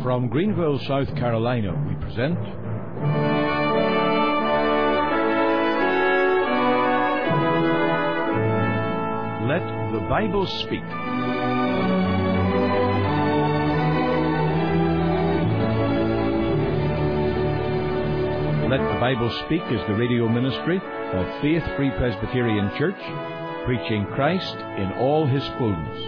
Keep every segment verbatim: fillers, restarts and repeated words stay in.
From Greenville, South Carolina, we present Let the Bible Speak. Let the Bible Speak is the radio ministry of Faith Free Presbyterian Church, preaching Christ in all His fullness.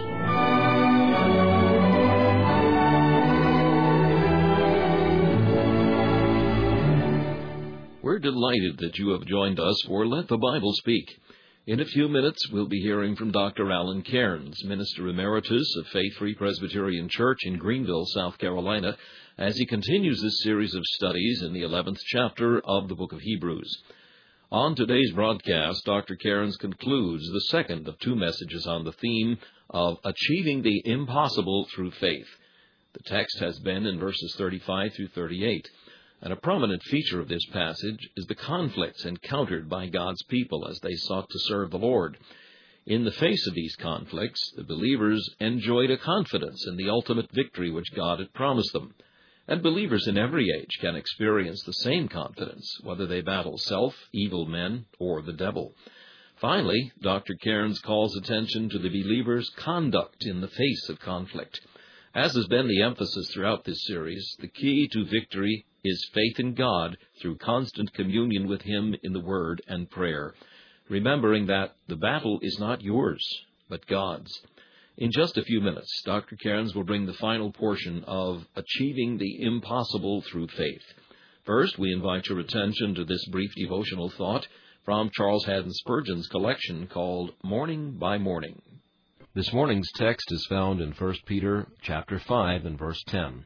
We're delighted that you have joined us for Let the Bible Speak. In a few minutes, we'll be hearing from Doctor Alan Cairns, Minister Emeritus of Faith Free Presbyterian Church in Greenville, South Carolina, as he continues this series of studies in the eleventh chapter of the book of Hebrews. On today's broadcast, Doctor Cairns concludes the second of two messages on the theme of achieving the impossible through faith. The text has been in verses thirty-five through thirty-eight. And a prominent feature of this passage is the conflicts encountered by God's people as they sought to serve the Lord. In the face of these conflicts, the believers enjoyed a confidence in the ultimate victory which God had promised them. And believers in every age can experience the same confidence, whether they battle self, evil men, or the devil. Finally, Doctor Cairns calls attention to the believer's conduct in the face of conflict. As has been the emphasis throughout this series, the key to victory is faith in God through constant communion with Him in the Word and prayer, remembering that the battle is not yours, but God's. In just a few minutes, Doctor Cairns will bring the final portion of Achieving the Impossible Through Faith. First, we invite your attention to this brief devotional thought from Charles Haddon Spurgeon's collection called Morning by Morning. This morning's text is found in First Peter chapter five and verse ten.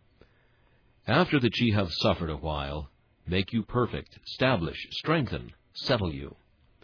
After that ye have suffered a while, make you perfect, establish, strengthen, settle you.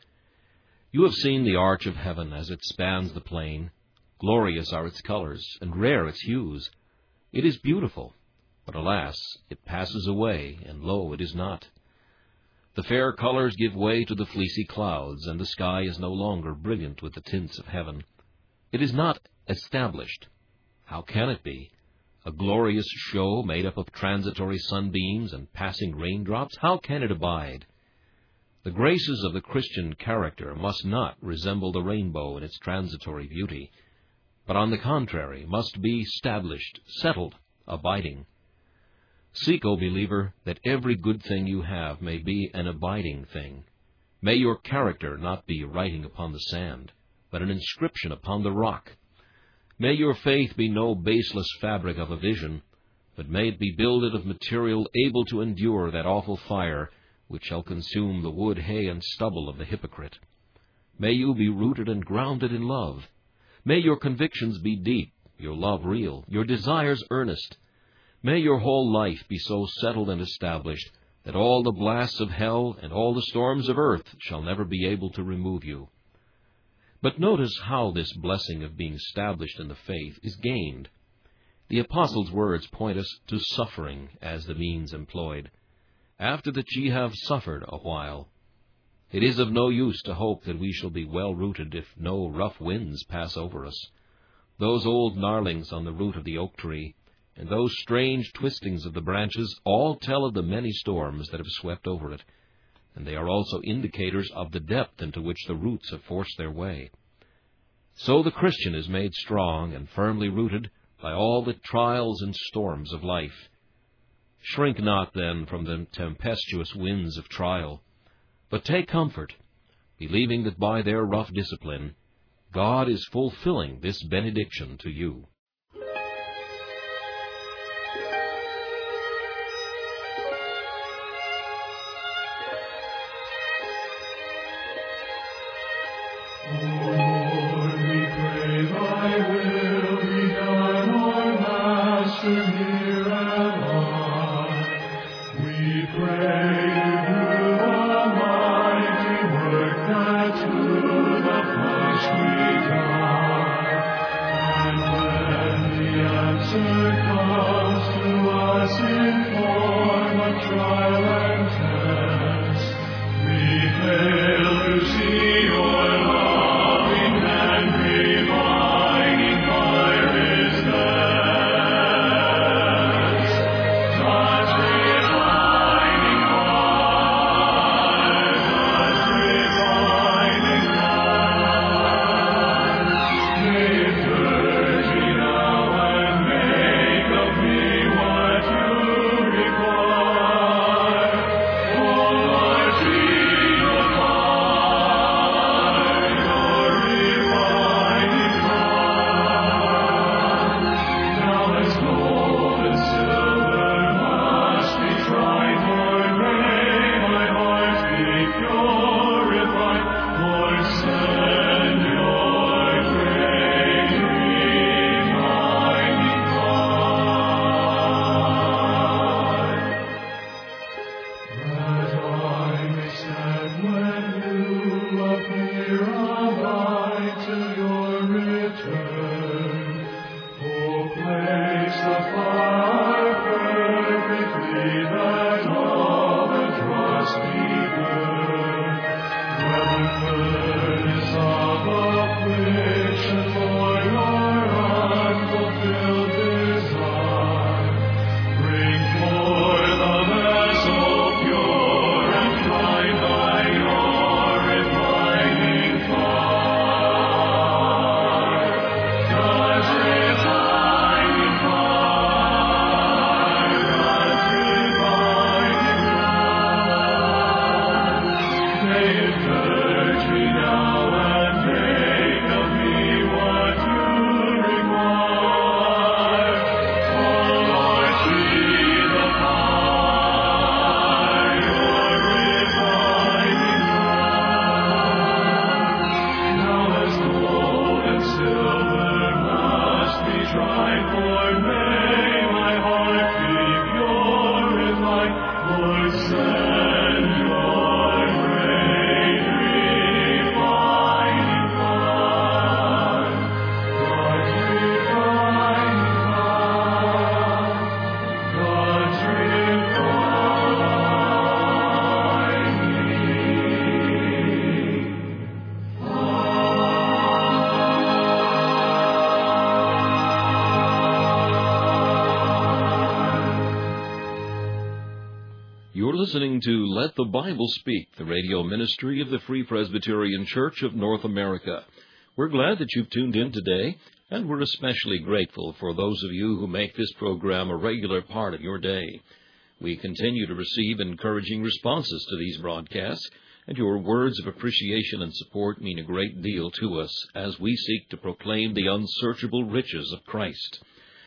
You have seen the arch of heaven as it spans the plain. Glorious are its colors, and rare its hues. It is beautiful, but alas, it passes away, and lo, it is not. The fair colors give way to the fleecy clouds, and the sky is no longer brilliant with the tints of heaven. It is not established. How can it be? A glorious show made up of transitory sunbeams and passing raindrops, how can it abide? The graces of the Christian character must not resemble the rainbow in its transitory beauty, but on the contrary must be established, settled, abiding. Seek, O believer, that every good thing you have may be an abiding thing. May your character not be writing upon the sand, but an inscription upon the rock. May your faith be no baseless fabric of a vision, but may it be builded of material able to endure that awful fire which shall consume the wood, hay, and stubble of the hypocrite. May you be rooted and grounded in love. May your convictions be deep, your love real, your desires earnest. May your whole life be so settled and established that all the blasts of hell and all the storms of earth shall never be able to remove you. But notice how this blessing of being established in the faith is gained. The apostles' words point us to suffering as the means employed. After that ye have suffered a while. It is of no use to hope that we shall be well-rooted if no rough winds pass over us. Those old gnarlings on the root of the oak tree, and those strange twistings of the branches, all tell of the many storms that have swept over it, and they are also indicators of the depth into which the roots have forced their way. So the Christian is made strong and firmly rooted by all the trials and storms of life. Shrink not, then, from the tempestuous winds of trial, but take comfort, believing that by their rough discipline, God is fulfilling this benediction to you. And when You're listening to Let the Bible Speak, the radio ministry of the Free Presbyterian Church of North America. We're glad that you've tuned in today, and we're especially grateful for those of you who make this program a regular part of your day. We continue to receive encouraging responses to these broadcasts, and your words of appreciation and support mean a great deal to us as we seek to proclaim the unsearchable riches of Christ.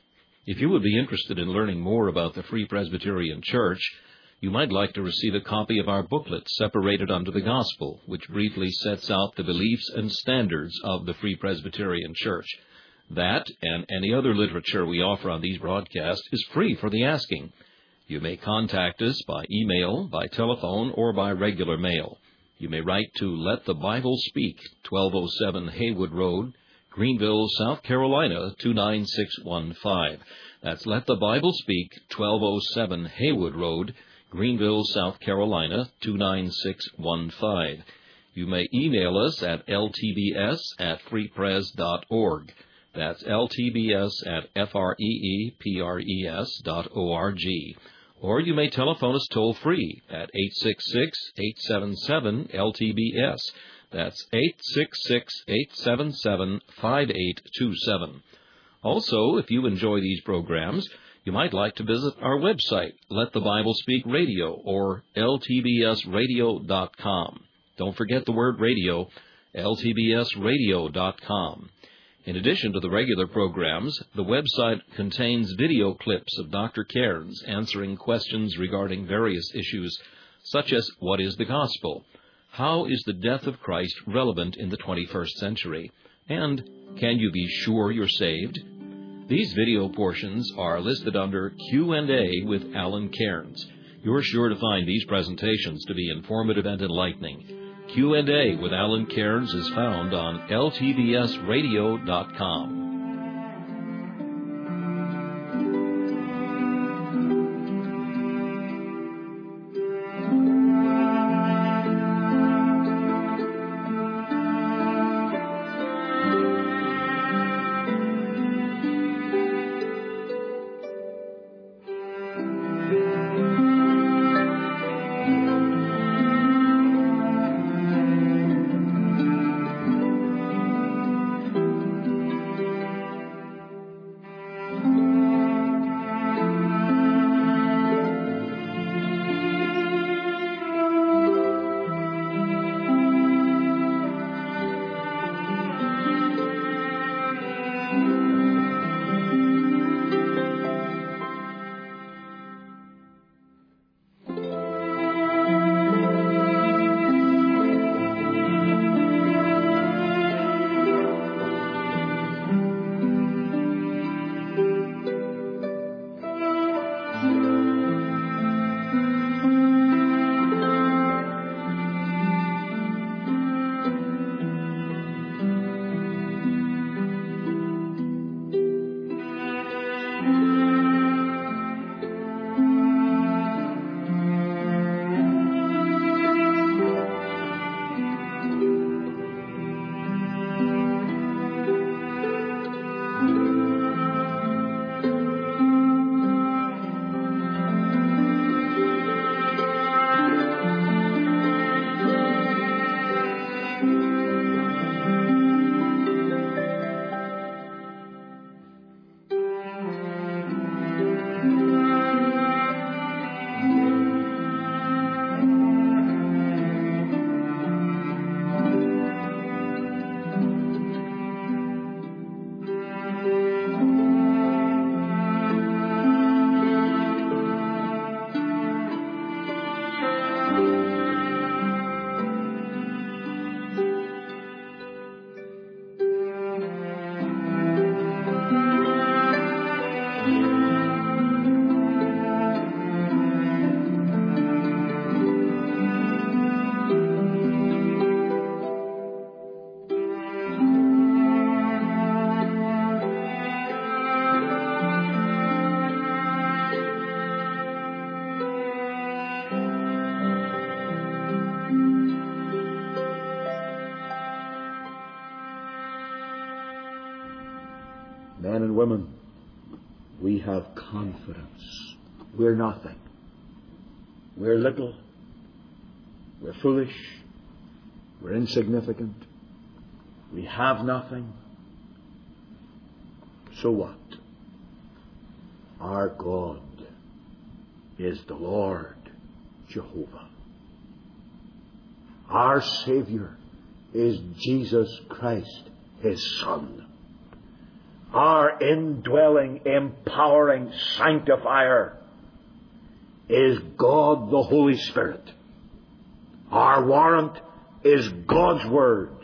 If you would be interested in learning more about the Free Presbyterian Church, you might like to receive a copy of our booklet, Separated Unto the Gospel, which briefly sets out the beliefs and standards of the Free Presbyterian Church. That, and any other literature we offer on these broadcasts, is free for the asking. You may contact us by email, by telephone, or by regular mail. You may write to Let the Bible Speak, twelve oh seven Haywood Road, Greenville, South Carolina, two nine six one five. That's Let the Bible Speak, twelve oh seven Haywood Road, Greenville, South Carolina, two nine six one five. You may email us at l t b s at free pres dot org. That's l t b s at f r e e p r e s dot org. Or you may telephone us toll-free at eight six six, eight seven seven, L T B S. That's eight six six, eight seven seven, five eight two seven. Also, if you enjoy these programs, you might like to visit our website, Let the Bible Speak Radio, or l t b s radio dot com. Don't forget the word radio, l t b s radio dot com. In addition to the regular programs, the website contains video clips of Doctor Cairns answering questions regarding various issues, such as what is the gospel? How is the death of Christ relevant in the twenty-first century? And can you be sure you're saved? These video portions are listed under Q and A with Alan Cairns. You're sure to find these presentations to be informative and enlightening. Q and A with Alan Cairns is found on l t b s radio dot com. Men and women, we have confidence. We're nothing. We're little. We're foolish. We're insignificant. We have nothing. So what? Our God is the Lord Jehovah. Our Savior is Jesus Christ, His Son. Our indwelling, empowering sanctifier is God the Holy Spirit. Our warrant is God's Word.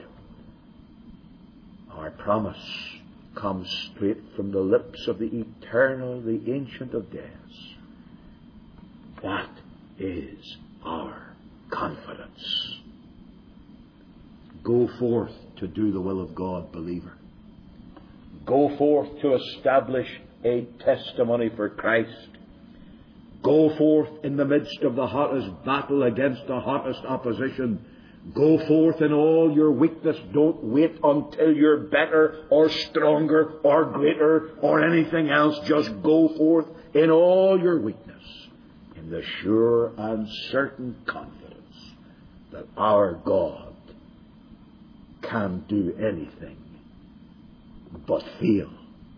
Our promise comes straight from the lips of the eternal, the Ancient of Days. That is our confidence. Go forth to do the will of God, believer. Go forth to establish a testimony for Christ. Go forth in the midst of the hottest battle against the hottest opposition. Go forth in all your weakness. Don't wait until you're better or stronger or greater or anything else. Just go forth in all your weakness, in the sure and certain confidence that our God can do anything but fail.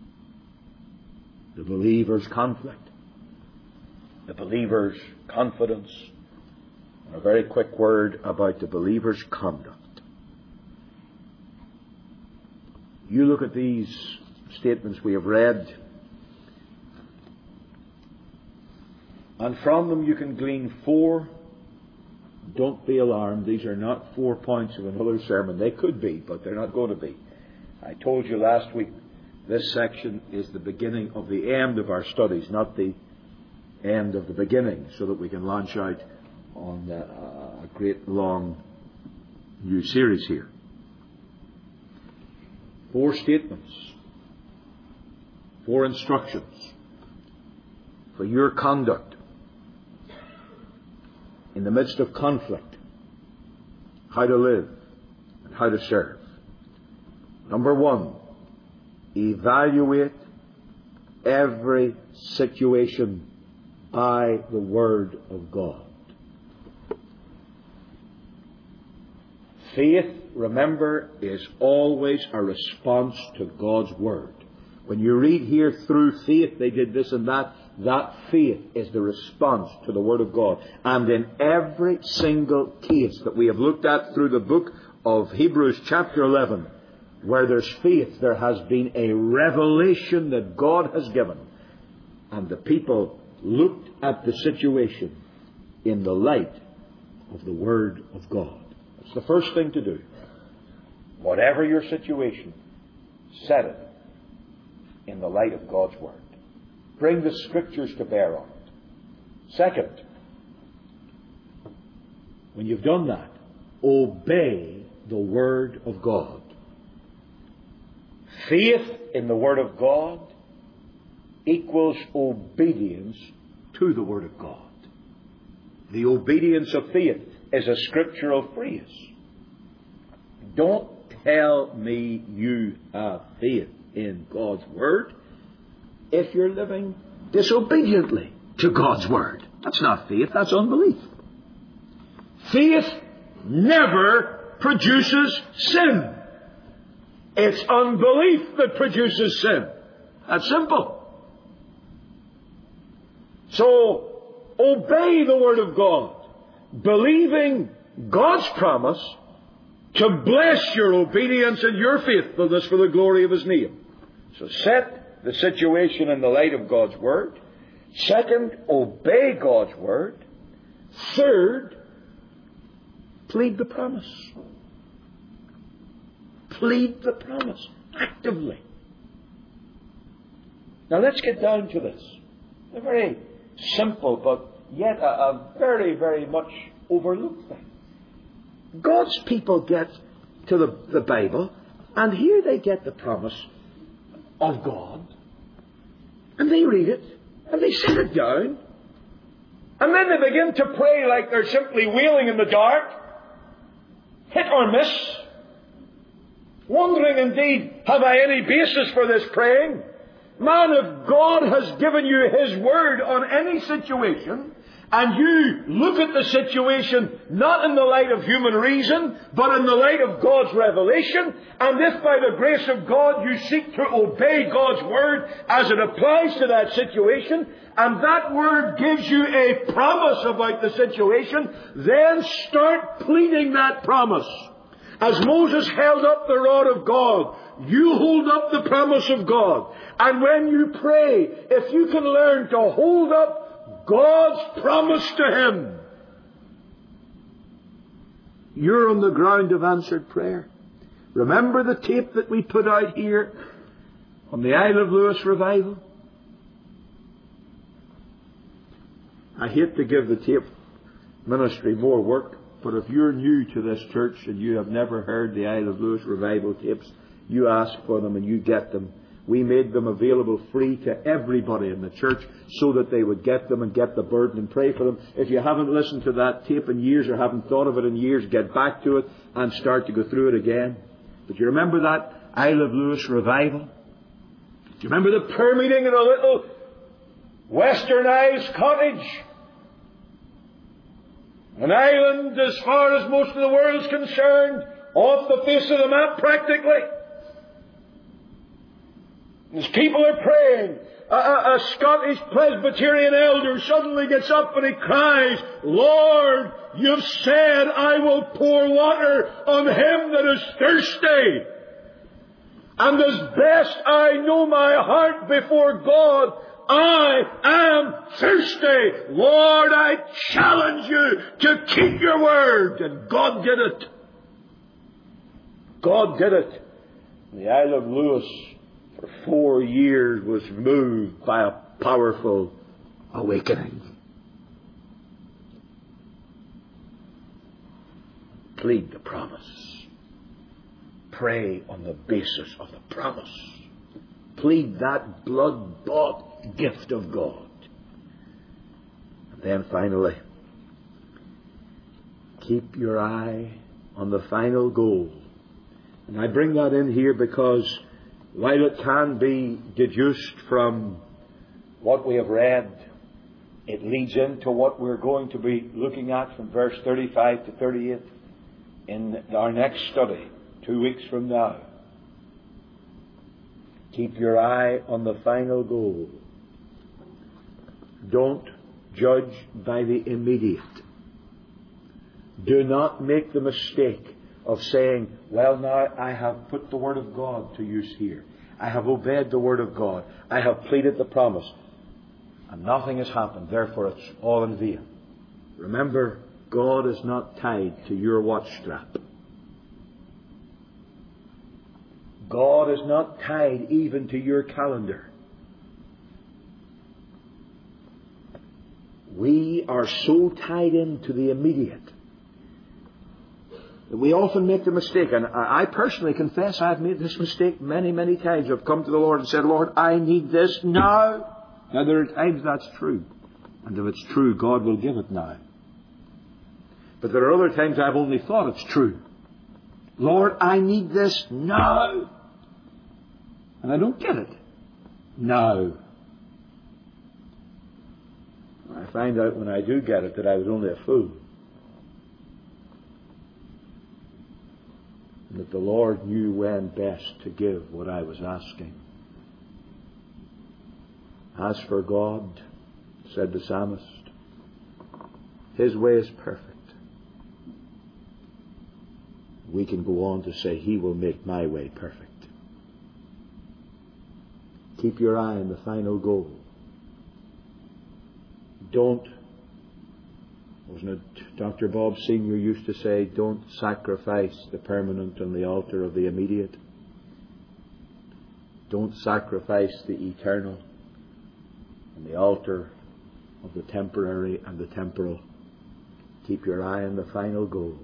The believer's conflict, the believer's confidence, and a very quick word about the believer's conduct. You look at these statements we have read, and from them you can glean four. Don't be alarmed. These are not four points of another sermon. They could be, but they're not going to be. I told you last week this section is the beginning of the end of our studies, not the end of the beginning, so that we can launch out on a great long new series here. Four statements, four instructions for your conduct in the midst of conflict, how to live and how to serve. Number one, evaluate every situation by the Word of God. Faith, remember, is always a response to God's Word. When you read here, through faith they did this and that, that faith is the response to the Word of God. And in every single case that we have looked at through the book of Hebrews chapter eleven, where there's faith, there has been a revelation that God has given. And the people looked at the situation in the light of the Word of God. That's the first thing to do. Whatever your situation, set it in the light of God's Word. Bring the Scriptures to bear on it. Second, when you've done that, obey the Word of God. Faith in the Word of God equals obedience to the Word of God. The obedience of faith is a scriptural phrase. Don't tell me you have faith in God's Word if you're living disobediently to God's Word. That's not faith, that's unbelief. Faith never produces sin. It's unbelief that produces sin. That's simple. So, obey the Word of God, believing God's promise to bless your obedience and your faithfulness for the glory of His name. So set the situation in the light of God's Word. Second, obey God's Word. Third, plead the promise. Plead the promise actively. Now let's get down to this. A very simple but yet a, a very, very much overlooked thing. God's people get to the, the Bible, and here they get the promise of God, and they read it, and they set it down, and then they begin to pray like they're simply wailing in the dark, hit or miss, wondering indeed, have I any basis for this praying? Man, if God has given you His Word on any situation, and you look at the situation not in the light of human reason, but in the light of God's revelation, and if by the grace of God you seek to obey God's Word as it applies to that situation, and that Word gives you a promise about the situation, then start pleading that promise. As Moses held up the rod of God, you hold up the promise of God. And when you pray, if you can learn to hold up God's promise to Him, you're on the ground of answered prayer. Remember the tape that we put out here on the Isle of Lewis revival? I hate to give the tape ministry more work, but if you're new to this church and you have never heard the Isle of Lewis revival tapes, you ask for them and you get them. We made them available free to everybody in the church so that they would get them and get the burden and pray for them. If you haven't listened to that tape in years or haven't thought of it in years, get back to it and start to go through it again. But you remember that Isle of Lewis revival? Do you remember the prayer meeting in a little westernised cottage? An island, as far as most of the world is concerned, off the face of the map practically. As people are praying, a, a, a Scottish Presbyterian elder suddenly gets up and he cries, "Lord, you've said I will pour water on him that is thirsty. And as best I know my heart before God, I am thirsty. Lord, I challenge you to keep your word." And God did it. God did it. The Isle of Lewis for four years was moved by a powerful awakening. Plead the promise. Pray on the basis of the promise. Plead that blood-bought gift of God. And then finally, keep your eye on the final goal. And I bring that in here because while it can be deduced from what we have read, it leads into what we're going to be looking at from verse thirty-five to thirty-eight in our next study, two weeks from now. Keep your eye on the final goal. Don't judge by the immediate. Do not make the mistake of saying, "Well, now I have put the Word of God to use here. I have obeyed the Word of God. I have pleaded the promise. And nothing has happened. Therefore, it's all in vain." Remember, God is not tied to your watch strap. God is not tied even to your calendar. We are so tied into the immediate that we often make the mistake, and I personally confess I've made this mistake many, many times. I've come to the Lord and said, "Lord, I need this now." Now, there are times that's true. And if it's true, God will give it now. But there are other times I've only thought it's true. "Lord, I need this now." And I don't get it now. I find out when I do get it that I was only a fool. And that the Lord knew when best to give what I was asking. "As for God," said the psalmist, "His way is perfect." We can go on to say, "He will make my way perfect." Keep your eye on the final goal. Don't, wasn't it Doctor Bob Senior used to say, don't sacrifice the permanent on the altar of the immediate. Don't sacrifice the eternal on the altar of the temporary and the temporal. Keep your eye on the final goal.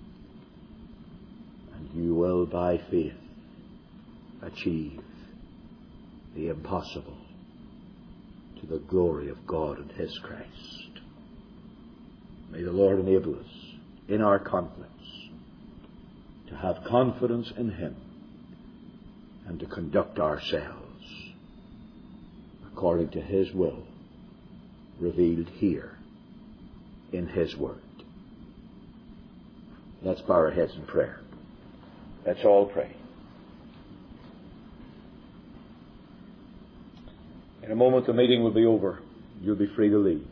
And you will, by faith, achieve the impossible to the glory of God and His Christ. May the Lord enable us in our conflicts to have confidence in Him and to conduct ourselves according to His will revealed here in His Word. Let's bow our heads in prayer. Let's all pray. In a moment the meeting will be over. You'll be free to leave.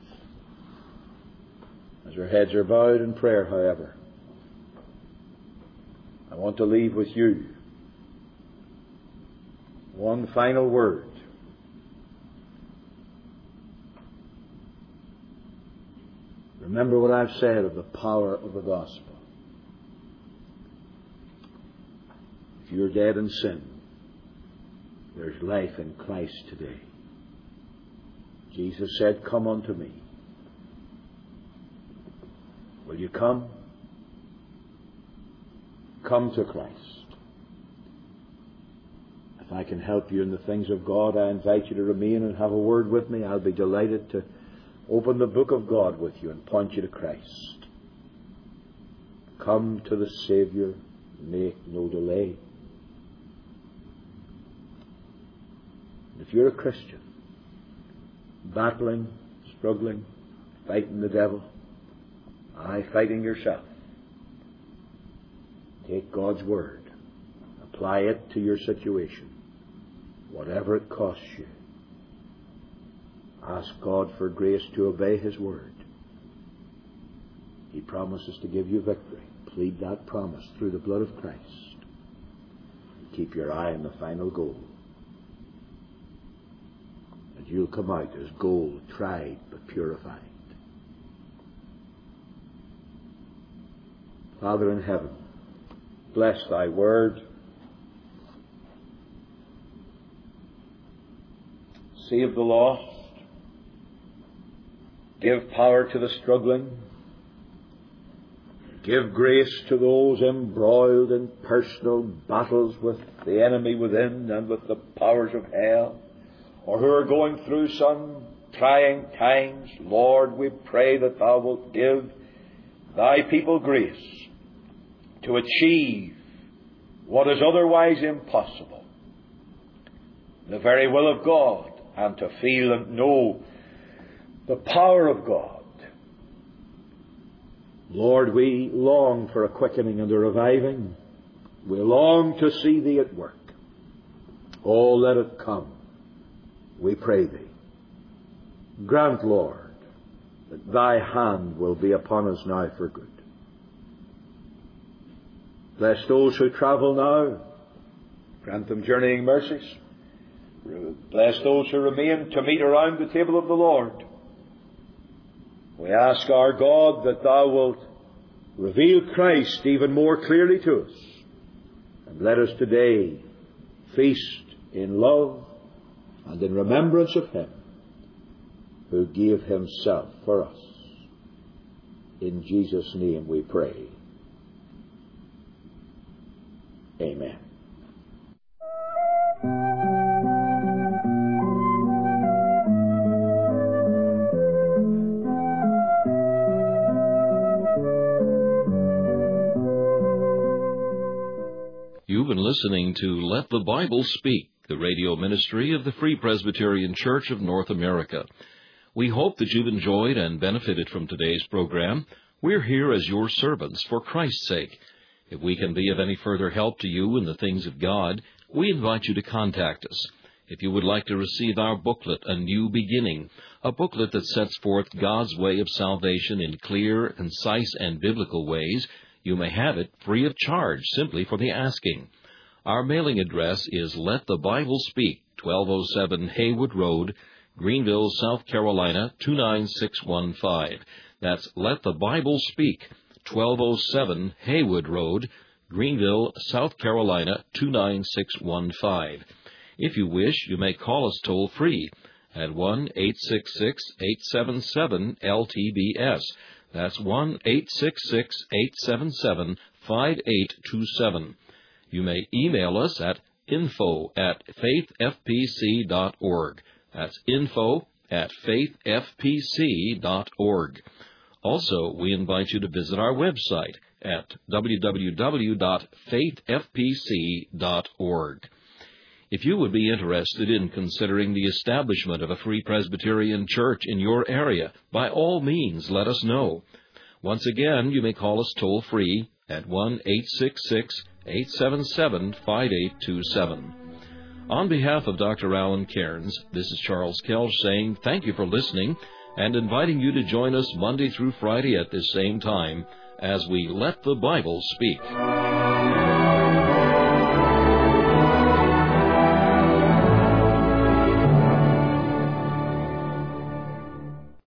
As your heads are bowed in prayer, however, I want to leave with you one final word. Remember what I've said of the power of the gospel. If you're dead in sin, there's life in Christ today. Jesus said, "Come unto me." Will you come? Come to Christ. If I can help you in the things of God, I invite you to remain and have a word with me. I'll be delighted to open the book of God with you and point you to Christ. Come to the Saviour, make no delay. If you're a Christian, battling, struggling, fighting the devil, aye, fighting yourself, take God's Word, apply it to your situation, whatever it costs you. Ask God for grace to obey His Word. He promises to give you victory. Plead that promise through the blood of Christ. And keep your eye on the final goal. And you'll come out as gold, tried but purified. Father in heaven, bless Thy Word. Save the lost. Give power to the struggling. Give grace to those embroiled in personal battles with the enemy within and with the powers of hell, or who are going through some trying times. Lord, we pray that Thou wilt give Thy people grace to achieve what is otherwise impossible, the very will of God, and to feel and know the power of God. Lord, we long for a quickening and a reviving. We long to see Thee at work. Oh, let it come, we pray Thee. Grant, Lord, that Thy hand will be upon us now for good. Bless those who travel now. Grant them journeying mercies. Bless those who remain to meet around the table of the Lord. We ask our God that Thou wilt reveal Christ even more clearly to us. And let us today feast in love and in remembrance of Him who gave Himself for us. In Jesus' name we pray. Amen. You've been listening to Let the Bible Speak, the radio ministry of the Free Presbyterian Church of North America. We hope that you've enjoyed and benefited from today's program. We're here as your servants for Christ's sake. If we can be of any further help to you in the things of God, we invite you to contact us. If you would like to receive our booklet, A New Beginning, a booklet that sets forth God's way of salvation in clear, concise, and biblical ways, you may have it free of charge simply for the asking. Our mailing address is Let the Bible Speak, twelve oh seven Haywood Road, Greenville, South Carolina, two nine six one five. That's Let the Bible Speak, twelve oh seven Haywood Road, Greenville, South Carolina, two nine six one five. If you wish, you may call us toll-free at one eight six six, eight seven seven, L T B S. That's one eight six six, eight seven seven, five eight two seven. You may email us at info at faith f p c dot org. That's info at faith f p c dot org. Also, we invite you to visit our website at w w w dot faith f p c dot org. If you would be interested in considering the establishment of a Free Presbyterian Church in your area, by all means let us know. Once again, you may call us toll-free at one eight six six, eight seven seven, five eight two seven. On behalf of Doctor Alan Cairns, this is Charles Kelch saying thank you for listening and inviting you to join us Monday through Friday at this same time as we let the Bible speak.